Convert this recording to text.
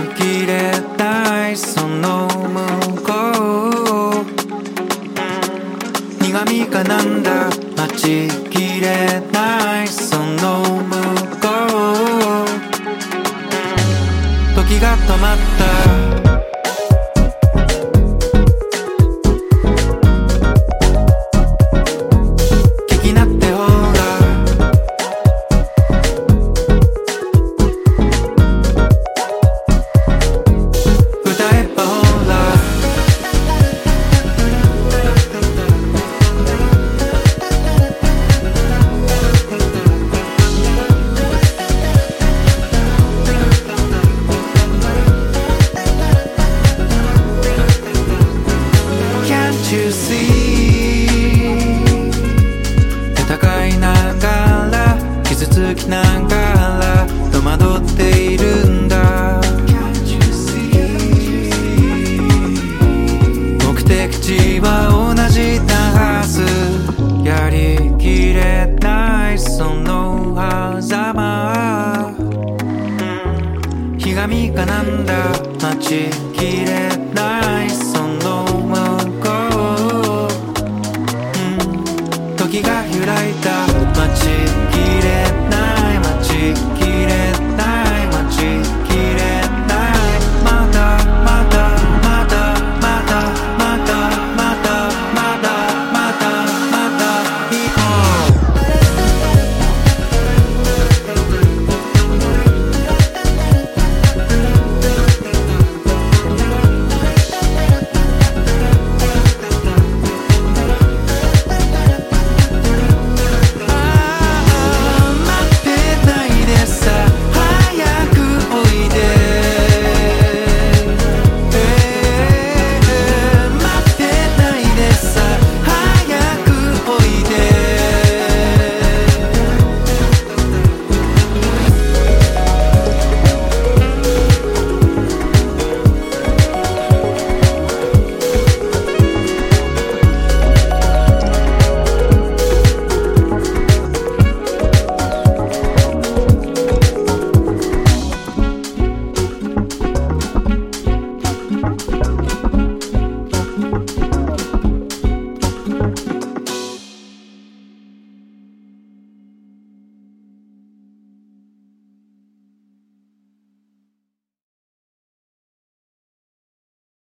きれないその向こう、苦味かなんだ待ちきれないその向こう、時が止まった戦いながら傷つきながら戸惑っているんだ。目的地は同じなはず、やりきれないその狭間、ひがみかなんだ待ちきれない